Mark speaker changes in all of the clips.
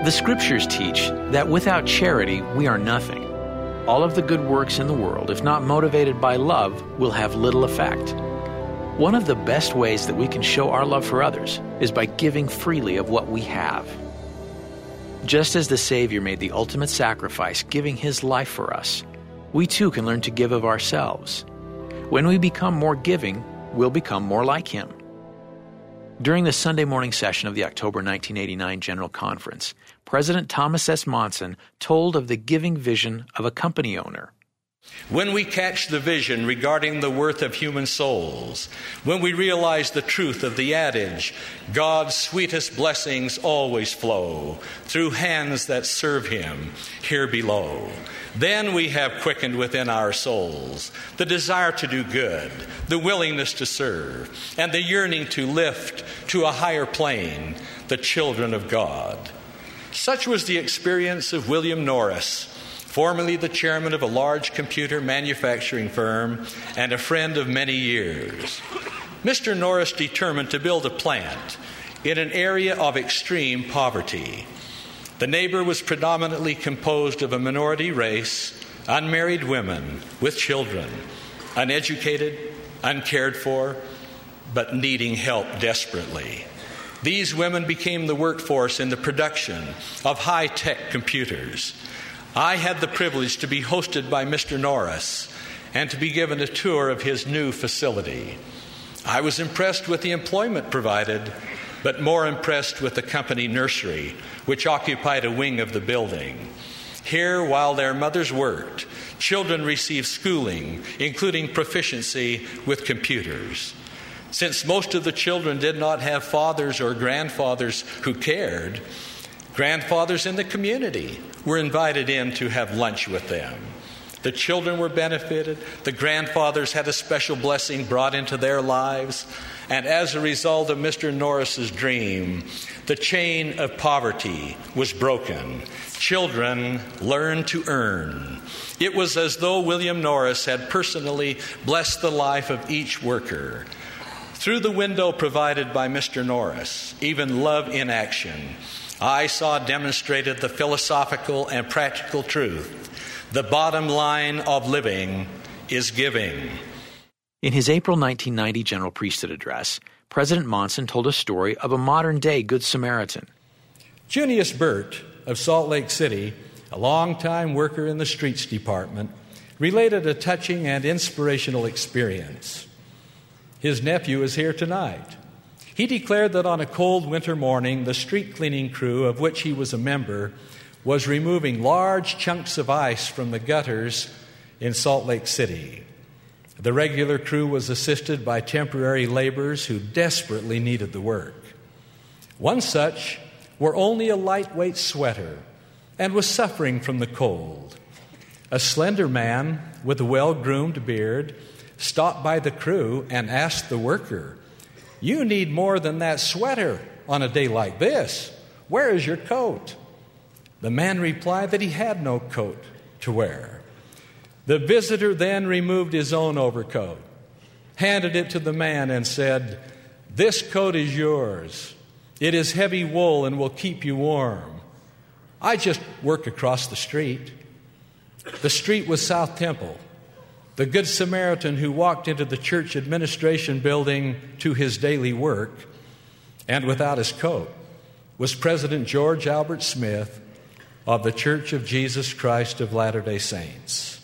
Speaker 1: The Scriptures teach that without charity, we are nothing. All of the good works in the world, if not motivated by love, will have little effect. One of the best ways that we can show our love for others is by giving freely of what we have. Just as the Savior made the ultimate sacrifice, giving His life for us, we too can learn to give of ourselves. When we become more giving, we'll become more like Him. During the Sunday morning session of the October 1989 General Conference, President Thomas S. Monson told of the giving vision of a company owner.
Speaker 2: When we catch the vision regarding the worth of human souls, when we realize the truth of the adage, God's sweetest blessings always flow through hands that serve Him here below, then we have quickened within our souls the desire to do good, the willingness to serve, and the yearning to lift to a higher plane the children of God. Such was the experience of William Norris, formerly the chairman of a large computer manufacturing firm and a friend of many years. Mr. Norris determined to build a plant in an area of extreme poverty. The neighbor was predominantly composed of a minority race, unmarried women with children, uneducated, uncared for, but needing help desperately. These women became the workforce in the production of high-tech computers. I had the privilege to be hosted by Mr. Norris and to be given a tour of his new facility. I was impressed with the employment provided, but more impressed with the company nursery, which occupied a wing of the building. Here, while their mothers worked, children received schooling, including proficiency with computers. Since most of the children did not have fathers or grandfathers who cared, grandfathers in the community were invited in to have lunch with them. The children were benefited. The grandfathers had a special blessing brought into their lives. And as a result of Mr. Norris's dream, the chain of poverty was broken. Children learned to earn. It was as though William Norris had personally blessed the life of each worker. Through the window provided by Mr. Norris, even love in action, I saw demonstrated the philosophical and practical truth. The bottom line of living is giving.
Speaker 1: In his April 1990 General Priesthood Address, President Monson told a story of a modern-day Good Samaritan.
Speaker 2: Junius Burt of Salt Lake City, a longtime worker in the streets department, related a touching and inspirational experience. His nephew is here tonight. He declared that on a cold winter morning, the street cleaning crew, of which he was a member, was removing large chunks of ice from the gutters in Salt Lake City. The regular crew was assisted by temporary laborers who desperately needed the work. One such wore only a lightweight sweater and was suffering from the cold. A slender man with a well-groomed beard stopped by the crew and asked the worker, "You need more than that sweater on a day like this. Where is your coat?" The man replied that he had no coat to wear. The visitor then removed his own overcoat, handed it to the man, and said, "This coat is yours. It is heavy wool and will keep you warm. I just work across the street." The street was South Temple. The Good Samaritan who walked into the church administration building to his daily work and without his coat was President George Albert Smith of the Church of Jesus Christ of Latter-day Saints.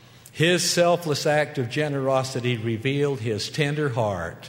Speaker 2: His selfless act of generosity revealed his tender heart.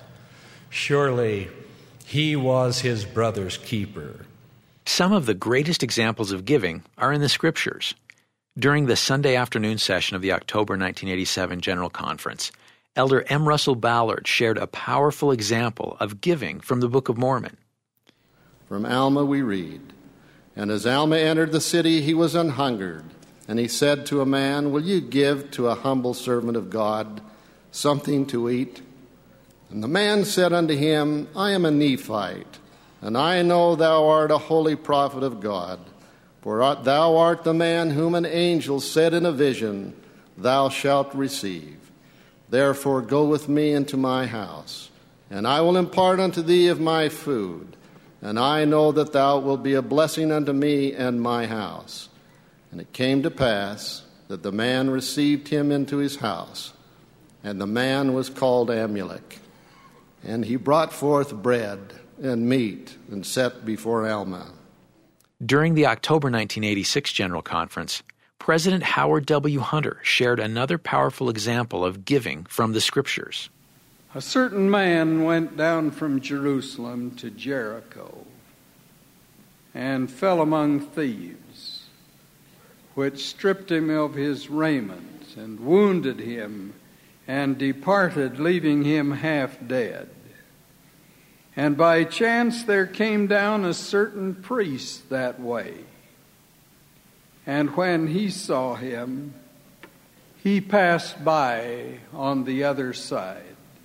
Speaker 2: Surely he was his brother's keeper.
Speaker 1: Some of the greatest examples of giving are in the Scriptures. During the Sunday afternoon session of the October 1987 General Conference, Elder M. Russell Ballard shared a powerful example of giving from the Book of Mormon.
Speaker 3: From Alma we read, "And as Alma entered the city, he was an hungered. And he said to a man, 'Will you give to a humble servant of God something to eat?' And the man said unto him, 'I am a Nephite, and I know thou art a holy prophet of God. For thou art the man whom an angel said in a vision, Thou shalt receive. Therefore go with me into my house, and I will impart unto thee of my food. and I know that thou wilt be a blessing unto me and my house. And it came to pass that the man received him into his house, and the man was called Amulek. And he brought forth bread and meat and set before Alma.
Speaker 1: During the October 1986 General Conference, President Howard W. Hunter shared another powerful example of giving from the Scriptures.
Speaker 4: A certain man went down from Jerusalem to Jericho and fell among thieves, which stripped him of his raiment and wounded him and departed, leaving him half dead. And by chance there came down a certain priest that way. And when he saw him, he passed by on the other side.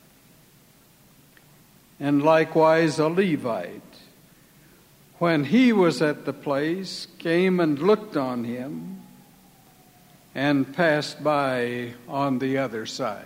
Speaker 4: And likewise a Levite, when he was at the place, came and looked on him and passed by on the other side.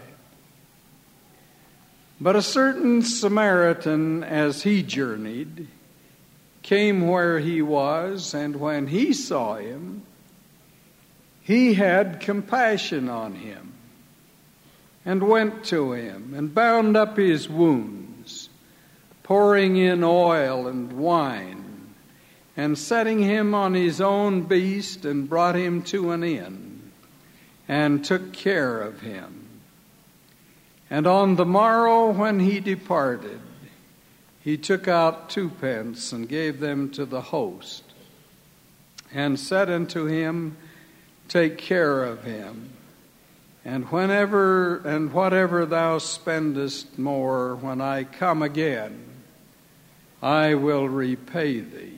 Speaker 4: But a certain Samaritan, as he journeyed, came where he was, and when he saw him, he had compassion on him, and went to him, and bound up his wounds, pouring in oil and wine, and setting him on his own beast, and brought him to an inn, and took care of him. And on the morrow when he departed, he took out 2 pence and gave them to the host, and said unto him, Take care of him, and whatever thou spendest more, when I come again, I will repay thee.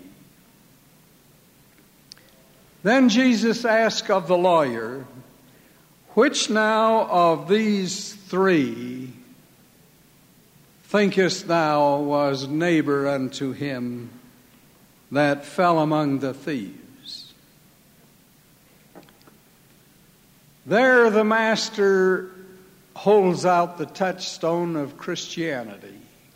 Speaker 4: Then Jesus asked of the lawyer, Which now of these 3 thinkest thou was neighbor unto him that fell among the thieves? There the Master holds out the touchstone of Christianity.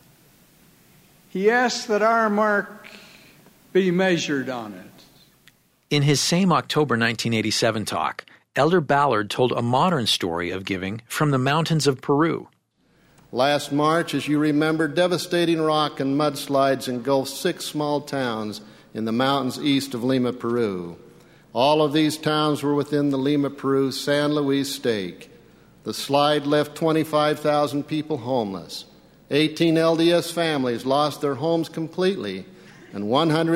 Speaker 4: He asks that our mark be measured on it.
Speaker 1: In his same October 1987 talk, Elder Ballard told a modern story of giving from the mountains of Peru.
Speaker 3: Last March, as you remember, devastating rock and mudslides engulfed 6 small towns in the mountains east of Lima, Peru. All of these towns were within the Lima, Peru, San Luis stake. The slide left 25,000 people homeless. 18 LDS families lost their homes completely, and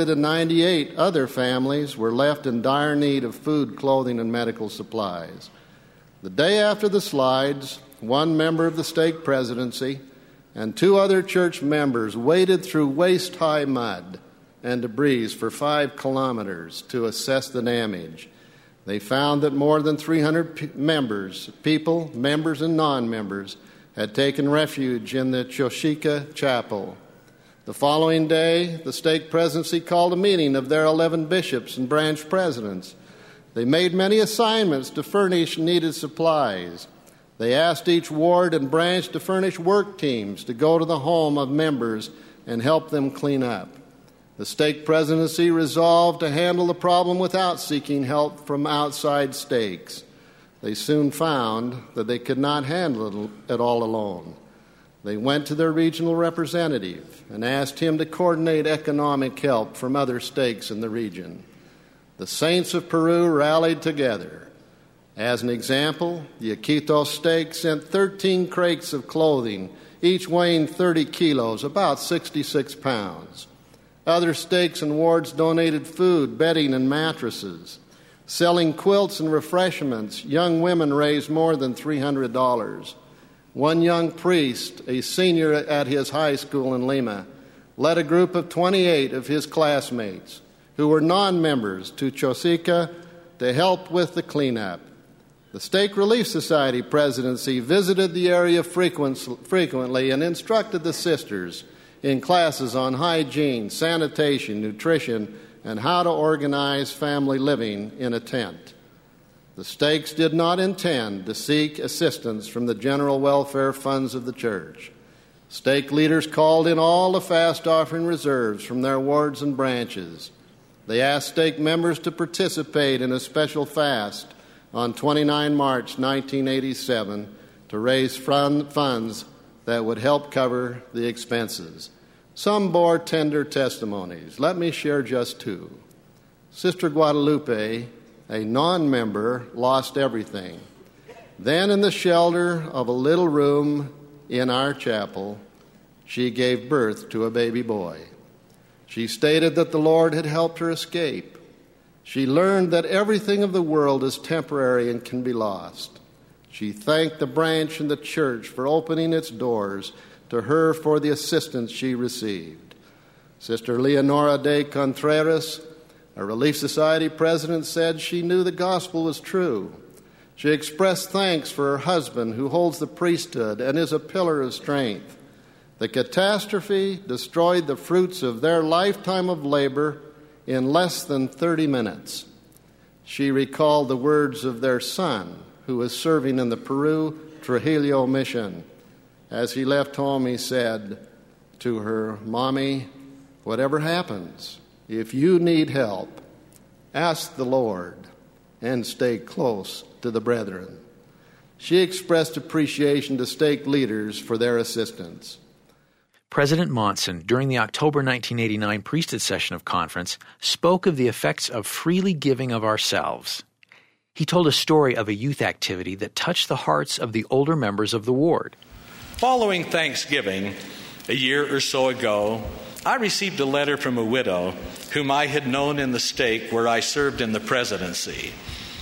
Speaker 3: 198 other families were left in dire need of food, clothing, and medical supplies. The day after the slides, 1 member of the stake presidency and 2 other church members waded through waist-high mud and debris for 5 kilometers to assess the damage. They found that more than 300 members and non-members, had taken refuge in the Chochica Chapel. The following day, the stake presidency called a meeting of their 11 bishops and branch presidents. They made many assignments to furnish needed supplies. They asked each ward and branch to furnish work teams to go to the home of members and help them clean up. The stake presidency resolved to handle the problem without seeking help from outside stakes. They soon found that they could not handle it all alone. They went to their regional representative and asked him to coordinate economic help from other stakes in the region. The saints of Peru rallied together. As an example, the Iquitos stake sent 13 crates of clothing, each weighing 30 kilos, about 66 pounds. Other stakes and wards donated food, bedding, and mattresses. Selling quilts and refreshments, young women raised more than $300. One young priest, a senior at his high school in Lima, led a group of 28 of his classmates who were non-members to Chochica to help with the cleanup. The Stake Relief Society presidency visited the area frequently and instructed the sisters in classes on hygiene, sanitation, nutrition, and how to organize family living in a tent. The stakes did not intend to seek assistance from the general welfare funds of the church. Stake leaders called in all the fast offering reserves from their wards and branches. They asked stake members to participate in a special fast on 29 March 1987 to raise funds that would help cover the expenses. Some bore tender testimonies. Let me share just two. Sister Guadalupe, a non-member, lost everything. Then in the shelter of a little room in our chapel, she gave birth to a baby boy. She stated that the Lord had helped her escape. She learned that everything of the world is temporary and can be lost. She thanked the branch and the church for opening its doors to her for the assistance she received. Sister Leonora de Contreras, a Relief Society president, said she knew the gospel was true. She expressed thanks for her husband, who holds the priesthood and is a pillar of strength. The catastrophe destroyed the fruits of their lifetime of labor in less than 30 minutes. She recalled the words of their son, who was serving in the Peru Trujillo mission. As he left home, he said to her, "Mommy, whatever happens, if you need help, ask the Lord and stay close to the brethren." She expressed appreciation to stake leaders for their assistance.
Speaker 1: President Monson, during the October 1989 priesthood session of conference, spoke of the effects of freely giving of ourselves. He told a story of a youth activity that touched the hearts of the older members of the ward.
Speaker 2: Following Thanksgiving, a year or so ago, I received a letter from a widow whom I had known in the stake where I served in the presidency.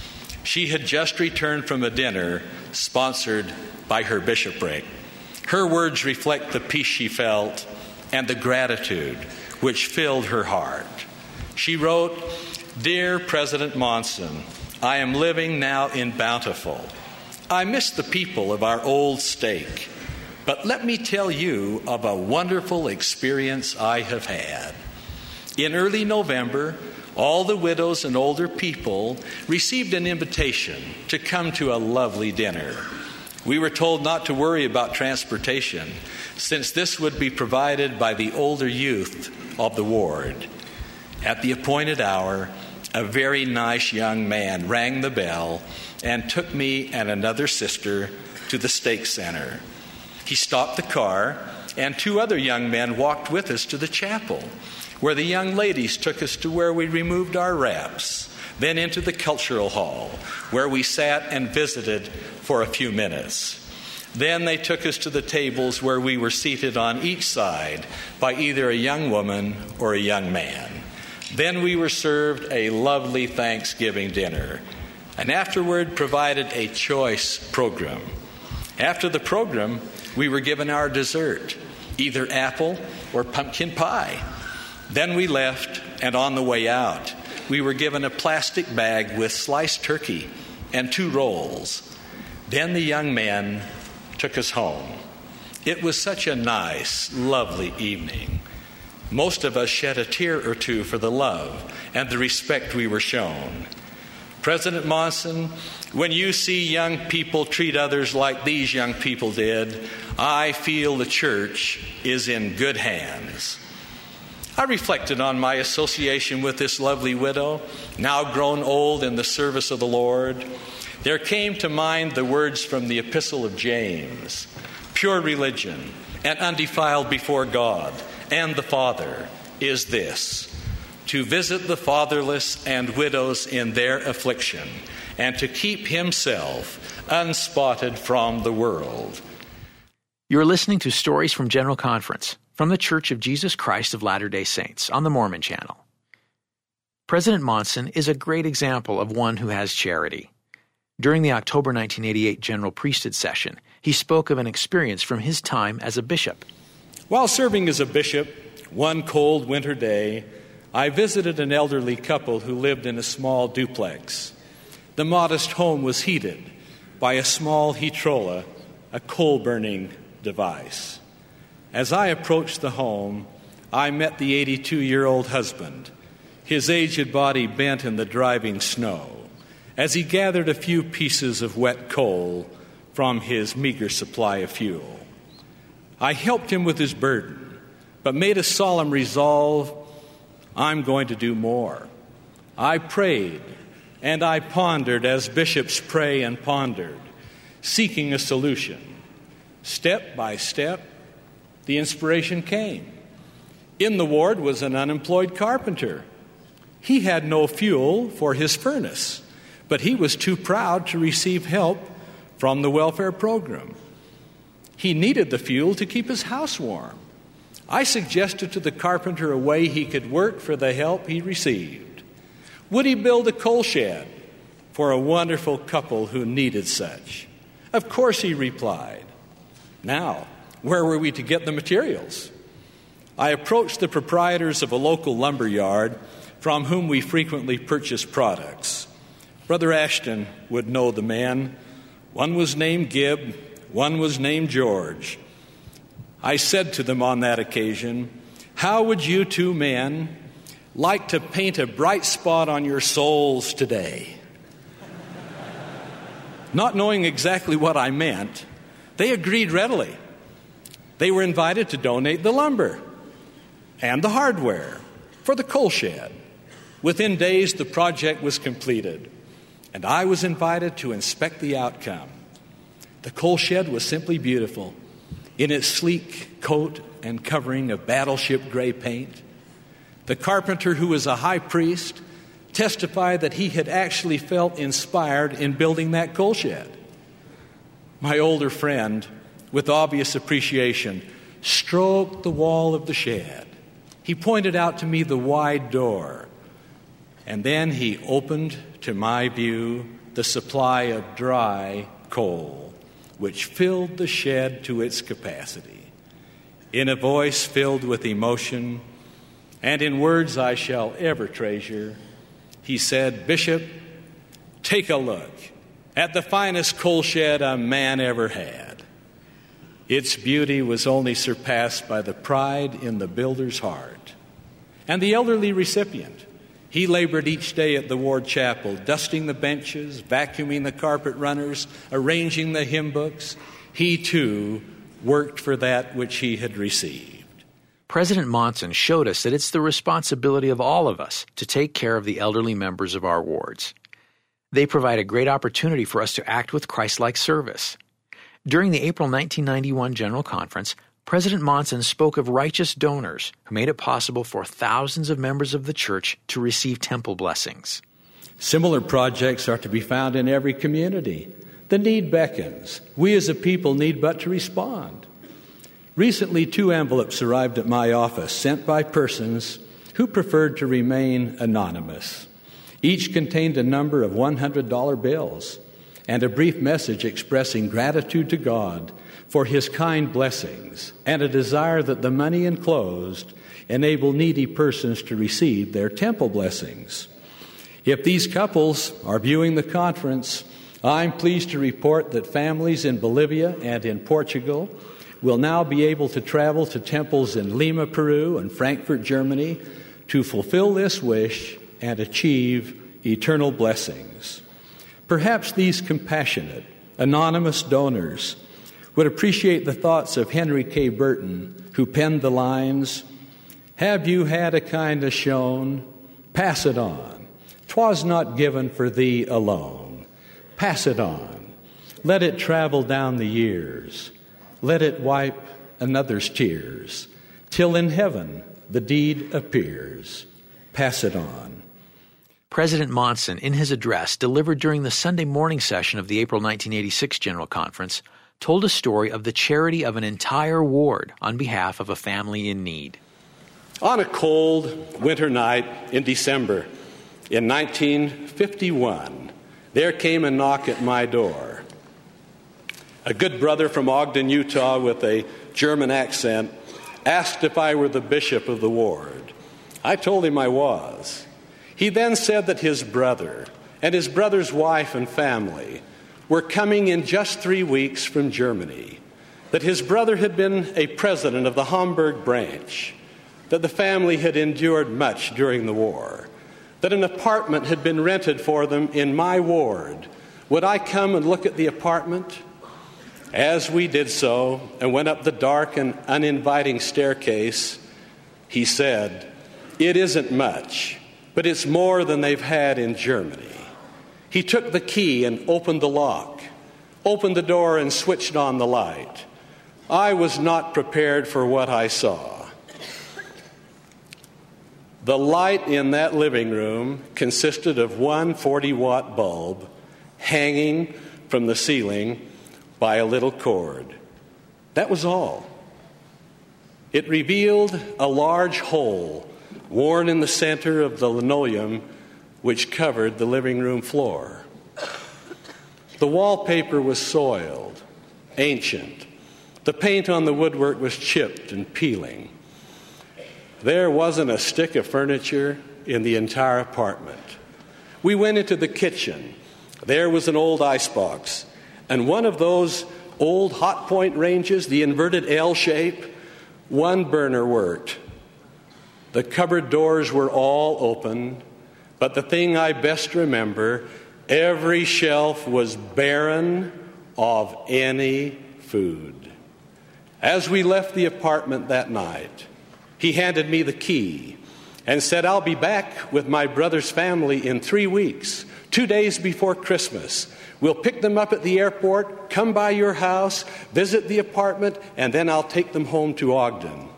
Speaker 2: She had just returned from a dinner sponsored by her bishopric. Her words reflect the peace she felt and the gratitude which filled her heart. She wrote, "Dear President Monson, I am living now in Bountiful. I miss the people of our old stake, but let me tell you of a wonderful experience I have had. In early November, all the widows and older people received an invitation to come to a lovely dinner. We were told not to worry about transportation, since this would be provided by the older youth of the ward. At the appointed hour, a very nice young man rang the bell and took me and another sister to the stake center. He stopped the car, and two other young men walked with us to the chapel, where the young ladies took us to where we removed our wraps, then into the cultural hall, where we sat and visited for a few minutes. Then they took us to the tables where we were seated on each side by either a young woman or a young man. Then we were served a lovely Thanksgiving dinner, and afterward provided a choice program. After the program, we were given our dessert, either apple or pumpkin pie. Then we left, and on the way out, we were given a plastic bag with sliced turkey and 2 rolls. Then the young men took us home. It was such a nice, lovely evening. Most of us shed a tear or two for the love and the respect we were shown. President Monson, when you see young people treat others like these young people did, I feel the church is in good hands. I reflected on my association with this lovely widow, now grown old in the service of the Lord. There came to mind the words from the Epistle of James: "Pure religion and undefiled before God and the Father is this, to visit the fatherless and widows in their affliction, and to keep himself unspotted from the world."
Speaker 1: You're listening to Stories from General Conference from the Church of Jesus Christ of Latter-day Saints on the Mormon Channel. President Monson is a great example of one who has charity. During the October 1988 General Priesthood session, he spoke of an experience from his time as a bishop.
Speaker 2: While serving as a bishop, one cold winter day, I visited an elderly couple who lived in a small duplex. The modest home was heated by a small heatrola, a coal-burning device. As I approached the home, I met the 82-year-old husband, his aged body bent in the driving snow, as he gathered a few pieces of wet coal from his meager supply of fuel. I helped him with his burden, but made a solemn resolve, I'm going to do more. I prayed and I pondered as bishops pray and pondered, seeking a solution. Step by step, the inspiration came. In the ward was an unemployed carpenter. He had no fuel for his furnace, but he was too proud to receive help from the welfare program. He needed the fuel to keep his house warm. I suggested to the carpenter a way he could work for the help he received. Would he build a coal shed for a wonderful couple who needed such? Of course, he replied. Now, where were we to get the materials? I approached the proprietors of a local lumber yard from whom we frequently purchase products. Brother Ashton would know the men. One was named Gibb, one was named George. I said to them on that occasion, how would you two men like to paint a bright spot on your souls today? Not knowing exactly what I meant, they agreed readily. They were invited to donate the lumber and the hardware for the coal shed. Within days, the project was completed, and I was invited to inspect the outcome. The coal shed was simply beautiful in its sleek coat and covering of battleship gray paint. The carpenter, who was a high priest, testified that he had actually felt inspired in building that coal shed. My older friend, with obvious appreciation, stroked the wall of the shed. He pointed out to me the wide door, and then he opened to my view the supply of dry coal, which filled the shed to its capacity. In a voice filled with emotion, and in words I shall ever treasure, he said, Bishop, take a look at the finest coal shed a man ever had. Its beauty was only surpassed by the pride in the builder's heart. And the elderly recipient, he labored each day at the ward chapel, dusting the benches, vacuuming the carpet runners, arranging the hymn books. He, too, worked for that which he had received.
Speaker 1: President Monson showed us that it's the responsibility of all of us to take care of the elderly members of our wards. They provide a great opportunity for us to act with Christ-like service. During the April 1991 General Conference, President Monson spoke of righteous donors who made it possible for thousands of members of the church to receive temple blessings.
Speaker 2: Similar projects are to be found in every community. The need beckons. We as a people need but to respond. Recently, 2 envelopes arrived at my office sent by persons who preferred to remain anonymous. Each contained a number of $100 bills and a brief message expressing gratitude to God for His kind blessings and a desire that the money enclosed enable needy persons to receive their temple blessings. If these couples are viewing the conference, I'm pleased to report that families in Bolivia and in Portugal will now be able to travel to temples in Lima, Peru, and Frankfurt, Germany, to fulfill this wish and achieve eternal blessings. Perhaps these compassionate, anonymous donors would appreciate the thoughts of Henry K. Burton, who penned the lines, "Have you had a kindness shown? Pass it on. 'Twas not given for thee alone. Pass it on. Let it travel down the years. Let it wipe another's tears, till in heaven the deed appears. Pass it on."
Speaker 1: President Monson, in his address delivered during the Sunday morning session of the April 1986 General Conference, told a story of the charity of an entire ward on behalf of a family in need.
Speaker 2: On a cold winter night in December in 1951, there came a knock at my door. A good brother from Ogden, Utah, with a German accent, asked if I were the bishop of the ward. I told him I was. He then said that his brother and his brother's wife and family were coming in just 3 weeks from Germany, that his brother had been a president of the Hamburg branch, that the family had endured much during the war, that an apartment had been rented for them in my ward. Would I come and look at the apartment?
Speaker 5: As we did so and went up the dark and uninviting staircase, he said, "It isn't much, but it's more than they've had in Germany." He took the key and opened the lock, opened the door and switched on the light. I was not prepared for what I saw. The light in that living room consisted of one 40-watt bulb hanging from the ceiling by a little cord. That was all. It revealed a large hole worn in the center of the linoleum which covered the living room floor. The wallpaper was soiled, ancient. The paint on the woodwork was chipped and peeling. There wasn't a stick of furniture in the entire apartment. We went into the kitchen. There was an old icebox, and one of those old hot point ranges, the inverted L shape, one burner worked. The cupboard doors were all open, but the thing I best remember, every shelf was barren of any food. As we left the apartment that night, he handed me the key and said, "I'll be back with my brother's family in 3 weeks, 2 days before Christmas. We'll pick them up at the airport, come by your house, visit the apartment, and then I'll take them home to Ogden."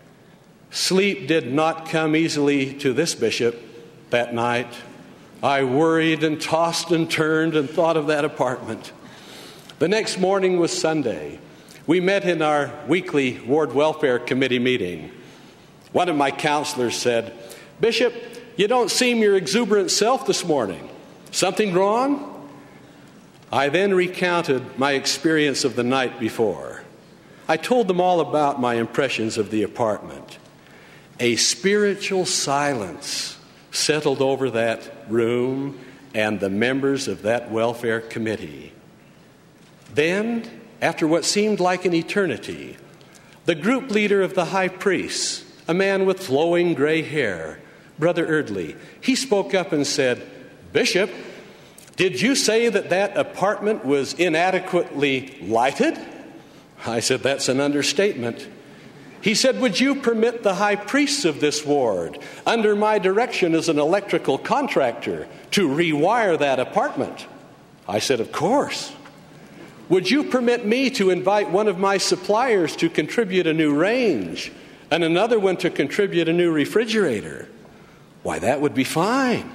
Speaker 5: Sleep did not come easily to this bishop that night. I worried and tossed and turned and thought of that apartment. The next morning was Sunday. We met in our weekly ward welfare committee meeting. One of my counselors said, "Bishop, you don't seem your exuberant self this morning. Something wrong?" I then recounted my experience of the night before. I told them all about my impressions of the apartment. A spiritual silence settled over that room and the members of that welfare committee. Then, after what seemed like an eternity, the group leader of the high priests, a man with flowing gray hair, Brother Erdley, he spoke up and said, "Bishop, did you say that apartment was inadequately lighted?" I said, "That's an understatement." He said, "Would you permit the high priests of this ward, under my direction as an electrical contractor, to rewire that apartment?" I said, "Of course." "Would you permit me to invite one of my suppliers to contribute a new range and another one to contribute a new refrigerator?" "Why, that would be fine."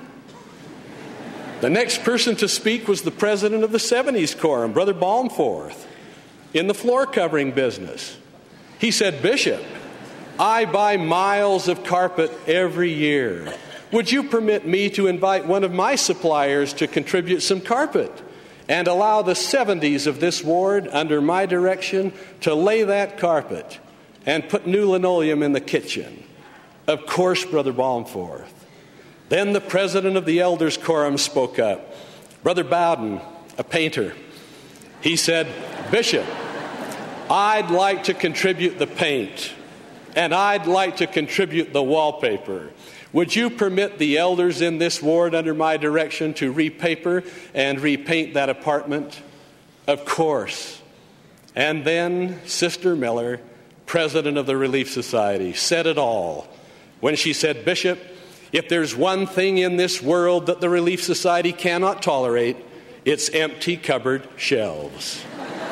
Speaker 5: The next person to speak was the president of the 70s Quorum, Brother Balmforth, in the floor covering business. He said, "Bishop, I buy miles of carpet every year. Would you permit me to invite one of my suppliers to contribute some carpet and allow the 70s of this ward under my direction to lay that carpet and put new linoleum in the kitchen?" "Of course, Brother Balmforth." Then the president of the Elders Quorum spoke up, Brother Bowden, a painter. He said, "Bishop, I'd like to contribute the paint, and I'd like to contribute the wallpaper. Would you permit the elders in this ward under my direction to repaper and repaint that apartment?" "Of course." And then Sister Miller, president of the Relief Society, said it all when she said, "Bishop, if there's one thing in this world that the Relief Society cannot tolerate, it's empty cupboard shelves.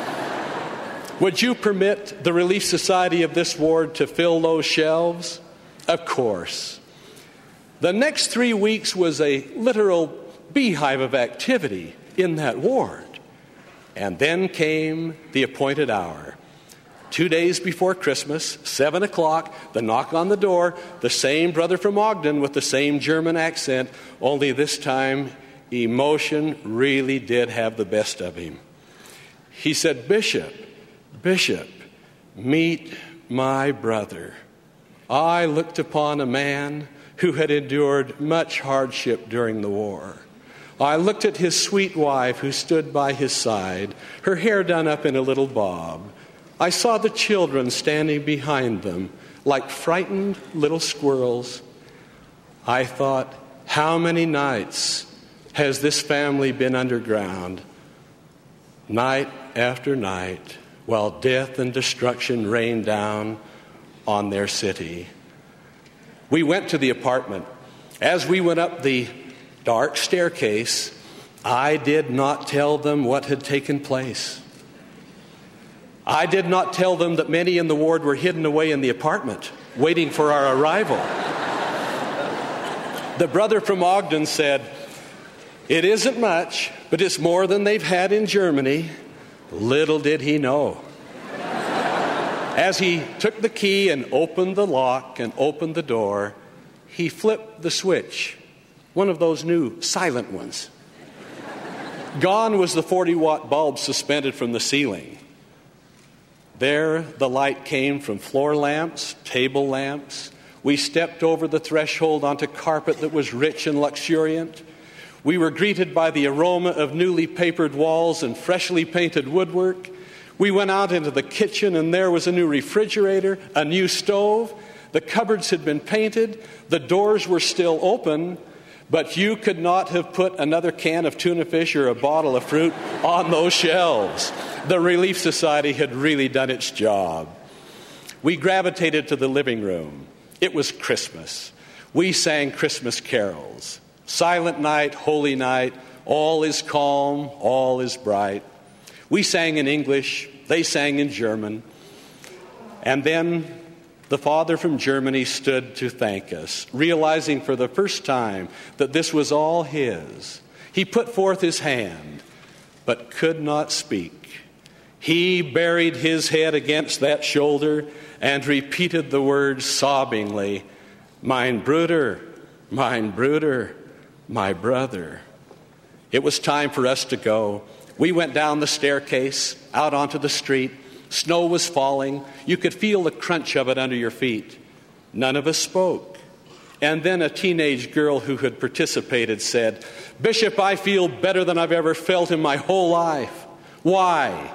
Speaker 5: Would you permit the Relief Society of this ward to fill those shelves?" "Of course." The next 3 weeks was a literal beehive of activity in that ward. And then came the appointed hour. 2 days before Christmas, 7 o'clock, the knock on the door, the same brother from Ogden with the same German accent, only this time emotion really did have the best of him. He said, Bishop, meet my brother. I looked upon a man who had endured much hardship during the war. I looked at his sweet wife who stood by his side, her hair done up in a little bob. I saw the children standing behind them like frightened little squirrels. I thought, how many nights has this family been underground? night after night, while death and destruction rained down on their city. We went to the apartment. As we went up the dark staircase, I did not tell them what had taken place. I did not tell them that many in the ward were hidden away in the apartment, waiting for our arrival. The brother from Ogden said, "It isn't much, but it's more than they've had in Germany." Little did he know. As he took the key and opened the lock and opened the door, he flipped the switch, one of those new silent ones. Gone was the 40-watt bulb suspended from the ceiling. There, the light came from floor lamps, table lamps. We stepped over the threshold onto carpet that was rich and luxuriant. We were greeted by the aroma of newly papered walls and freshly painted woodwork. We went out into the kitchen, and there was a new refrigerator, a new stove. The cupboards had been painted. The doors were still open, but you could not have put another can of tuna fish or a bottle of fruit on those shelves. The Relief Society had really done its job. We gravitated to the living room. It was Christmas. We sang Christmas carols. Silent night, holy night, all is calm, all is bright. We sang in English, they sang in German. And then the father from Germany stood to thank us, realizing for the first time that this was all his. He put forth his hand, but could not speak. He buried his head against that shoulder and repeated the words sobbingly, "Mein Bruder, mein Bruder, my brother." It was time for us to go. We went down the staircase, out onto the street. Snow was falling. You could feel the crunch of it under your feet. None of us spoke. And then a teenage girl who had participated said, "Bishop, I feel better than I've ever felt in my whole life." Why?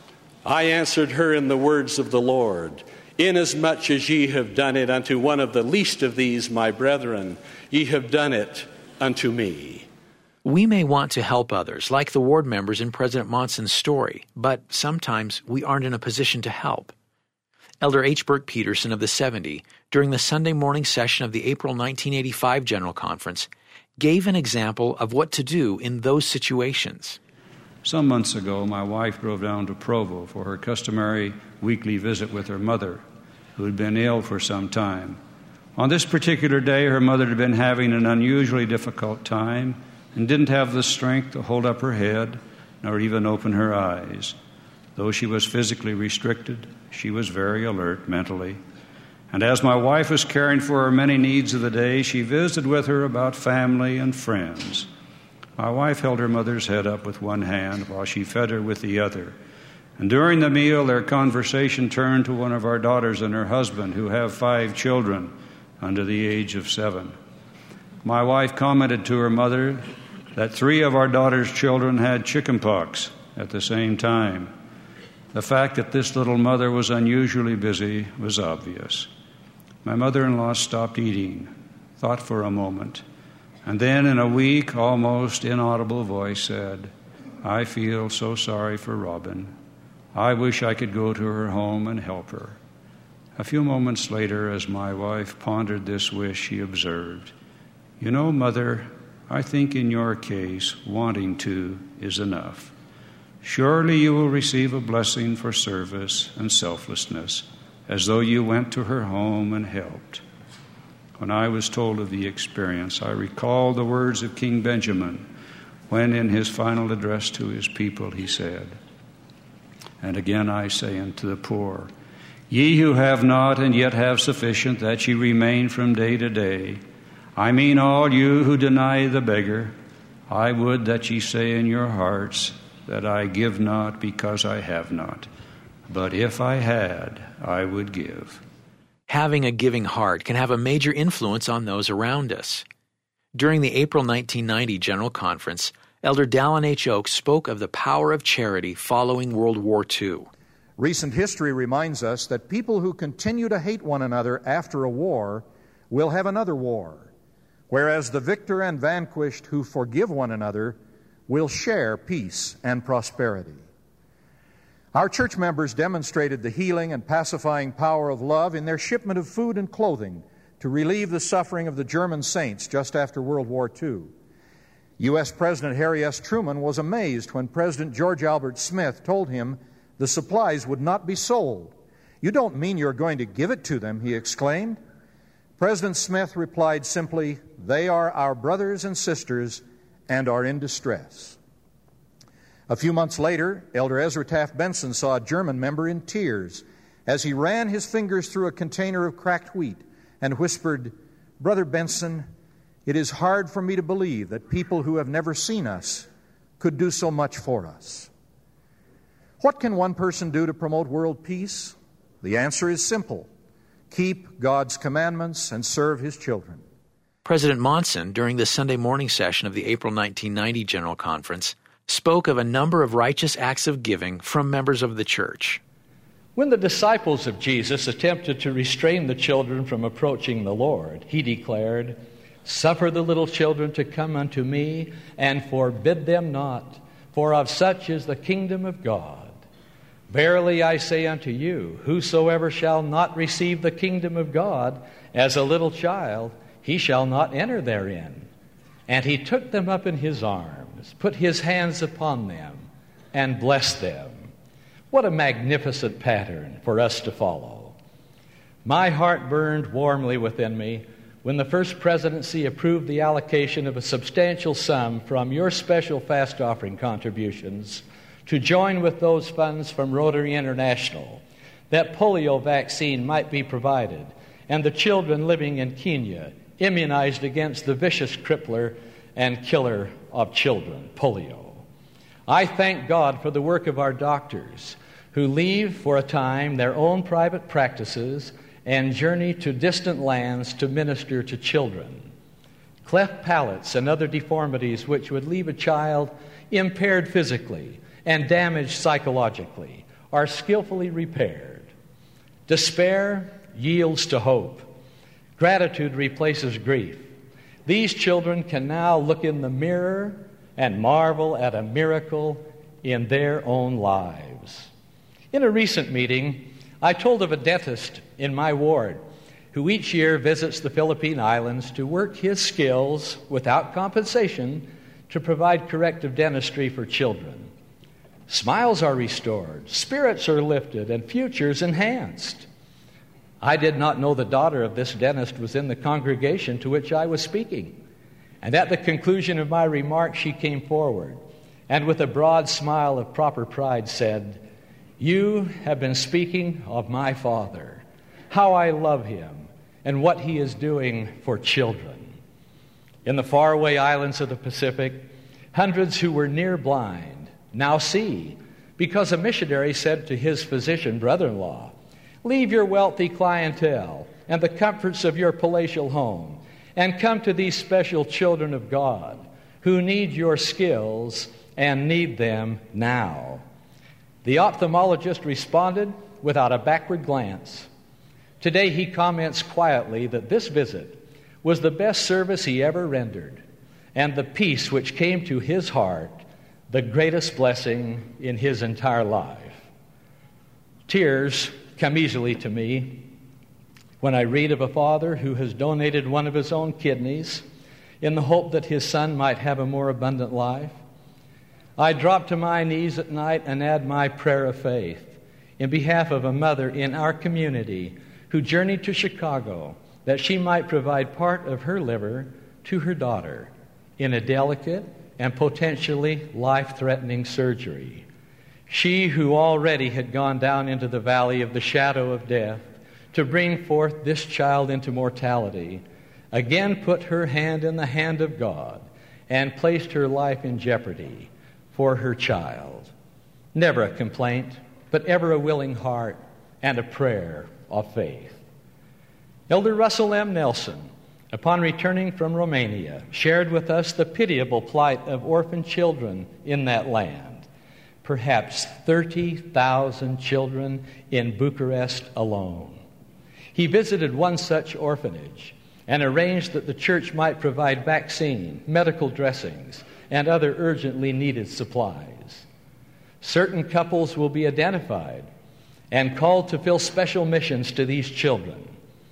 Speaker 5: I answered her in the words of the Lord, "Inasmuch as ye have done it unto one of the least of these, my brethren, ye have done it unto me."
Speaker 1: We may want to help others, like the ward members in President Monson's story, but sometimes we aren't in a position to help. Elder H. Burke Peterson of the 70, during the Sunday morning session of the April 1985 General Conference, gave an example of what to do in those situations.
Speaker 6: Some months ago, my wife drove down to Provo for her customary weekly visit with her mother, who had been ill for some time. On this particular day, her mother had been having an unusually difficult time and didn't have the strength to hold up her head nor even open her eyes. Though she was physically restricted, she was very alert mentally. And as my wife was caring for her many needs of the day, she visited with her about family and friends. My wife held her mother's head up with one hand while she fed her with the other. And during the meal, their conversation turned to one of our daughters and her husband, who have 5 children under the age of 7. My wife commented to her mother that 3 of our daughter's children had chickenpox at the same time. The fact that this little mother was unusually busy was obvious. My mother-in-law stopped eating, thought for a moment, and then in a weak, almost inaudible voice said, "I feel so sorry for Robin. I wish I could go to her home and help her." A few moments later, as my wife pondered this wish, she observed, "You know, Mother, I think in your case, wanting to is enough. Surely you will receive a blessing for service and selflessness, as though you went to her home and helped." When I was told of the experience, I recalled the words of King Benjamin when in his final address to his people he said, "And again I say unto the poor, ye who have not and yet have sufficient, that ye remain from day to day. I mean all you who deny the beggar. I would that ye say in your hearts that I give not because I have not. But if I had, I would give."
Speaker 1: Having a giving heart can have a major influence on those around us. During the April 1990 General Conference, Elder Dallin H. Oaks spoke of the power of charity following World War II.
Speaker 7: Recent history reminds us that people who continue to hate one another after a war will have another war, whereas the victor and vanquished who forgive one another will share peace and prosperity. Our church members demonstrated the healing and pacifying power of love in their shipment of food and clothing to relieve the suffering of the German saints just after World War II. U.S. President Harry S. Truman was amazed when President George Albert Smith told him the supplies would not be sold. "You don't mean you're going to give it to them," he exclaimed. President Smith replied simply, "They are our brothers and sisters and are in distress." A few months later, Elder Ezra Taft Benson saw a German member in tears as he ran his fingers through a container of cracked wheat and whispered, "Brother Benson, it is hard for me to believe that people who have never seen us could do so much for us." What can one person do to promote world peace? The answer is simple: keep God's commandments and serve His children.
Speaker 1: President Monson, during the Sunday morning session of the April 1990 General Conference, spoke of a number of righteous acts of giving from members of the church.
Speaker 2: When the disciples of Jesus attempted to restrain the children from approaching the Lord, He declared, "Suffer the little children to come unto me, and forbid them not, for of such is the kingdom of God. Verily I say unto you, whosoever shall not receive the kingdom of God as a little child, he shall not enter therein." And He took them up in His arms, put His hands upon them, and blessed them. What a magnificent pattern for us to follow. My heart burned warmly within me when the First Presidency approved the allocation of a substantial sum from your special fast offering contributions to join with those funds from Rotary International, that polio vaccine might be provided and the children living in Kenya immunized against the vicious crippler and killer of children, polio. I thank God for the work of our doctors who leave for a time their own private practices and journey to distant lands to minister to children. Cleft palates and other deformities which would leave a child impaired physically and damaged psychologically are skillfully repaired. Despair yields to hope. Gratitude replaces grief. These children can now look in the mirror and marvel at a miracle in their own lives. In a recent meeting, I told of a dentist in my ward who each year visits the Philippine Islands to work his skills without compensation to provide corrective dentistry for children. Smiles are restored, spirits are lifted, and futures enhanced. I did not know the daughter of this dentist was in the congregation to which I was speaking. And at the conclusion of my remarks, she came forward and with a broad smile of proper pride said, "You have been speaking of my father, how I love him, and what he is doing for children." In the faraway islands of the Pacific, hundreds who were near blind now see, because a missionary said to his physician brother-in-law, "Leave your wealthy clientele and the comforts of your palatial home and come to these special children of God who need your skills and need them now." The ophthalmologist responded without a backward glance. Today he comments quietly that this visit was the best service he ever rendered, and the peace which came to his heart, the greatest blessing in his entire life. Tears come easily to me when I read of a father who has donated one of his own kidneys in the hope that his son might have a more abundant life. I drop to my knees at night and add my prayer of faith in behalf of a mother in our community who journeyed to Chicago that she might provide part of her liver to her daughter in a delicate and potentially life-threatening surgery. She who already had gone down into the valley of the shadow of death to bring forth this child into mortality, again put her hand in the hand of God and placed her life in jeopardy for her child. Never a complaint, but ever a willing heart and a prayer of faith. Elder Russell M. Nelson, upon returning from Romania, shared with us the pitiable plight of orphan children in that land. Perhaps 30,000 children in Bucharest alone. He visited one such orphanage and arranged that the church might provide vaccine, medical dressings, and other urgently needed supplies.
Speaker 8: Certain couples will be identified and called to fill special missions to these children.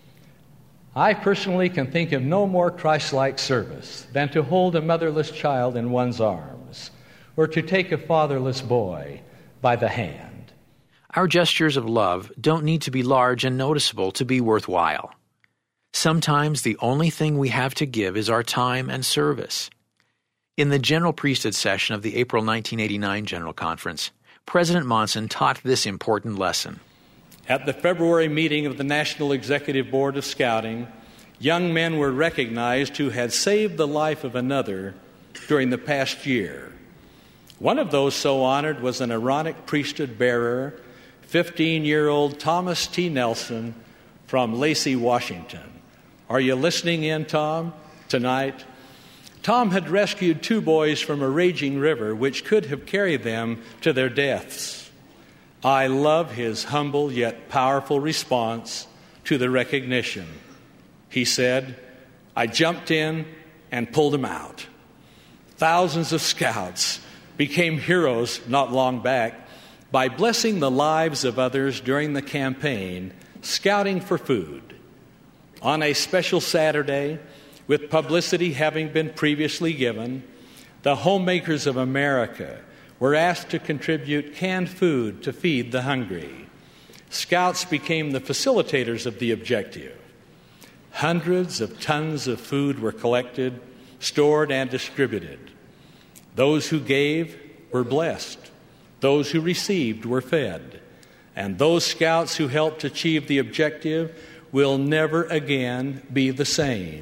Speaker 8: I personally can think of no more Christ-like service than to hold a motherless child in one's arms or to take a fatherless boy by the hand.
Speaker 1: Our gestures of love don't need to be large and noticeable to be worthwhile. Sometimes the only thing we have to give is our time and service. In the General Priesthood session of the April 1989 General Conference, President Monson taught this important lesson.
Speaker 2: At the February meeting of the National Executive Board of Scouting, young men were recognized who had saved the life of another during the past year. One of those so honored was an Aaronic priesthood bearer, 15-year-old Thomas T. Nelson from Lacey, Washington. Are you listening in, Tom, tonight? Tom had rescued 2 boys from a raging river which could have carried them to their deaths. I love his humble yet powerful response to the recognition. He said, "I jumped in and pulled him out." Thousands of scouts became heroes not long back by blessing the lives of others during the campaign, Scouting for Food. On a special Saturday, with publicity having been previously given, the Homemakers of America were asked to contribute canned food to feed the hungry. Scouts became the facilitators of the objective. Hundreds of tons of food were collected, stored, and distributed. Those who gave were blessed. Those who received were fed. And those scouts who helped achieve the objective will never again be the same.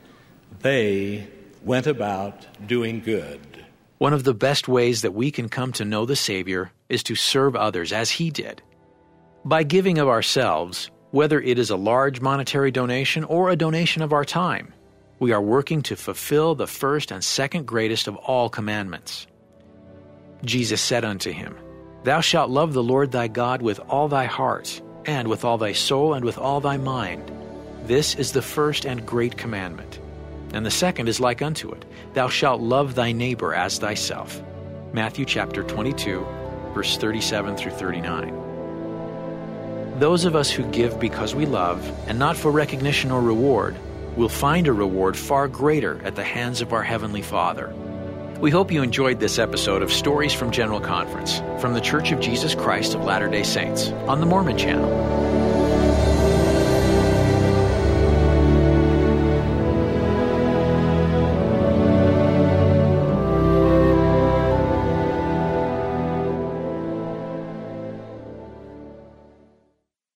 Speaker 2: They went about doing good.
Speaker 1: One of the best ways that we can come to know the Savior is to serve others as He did. By giving of ourselves, whether it is a large monetary donation or a donation of our time, we are working to fulfill the first and second greatest of all commandments. Jesus said unto him, "Thou shalt love the Lord thy God with all thy heart, and with all thy soul, and with all thy mind. This is the first and great commandment. And the second is like unto it, Thou shalt love thy neighbor as thyself." Matthew chapter 22, verse 37 through 39. Those of us who give because we love, and not for recognition or reward, will find a reward far greater at the hands of our Heavenly Father. We hope you enjoyed this episode of Stories from General Conference from the Church of Jesus Christ of Latter-day Saints on the Mormon Channel.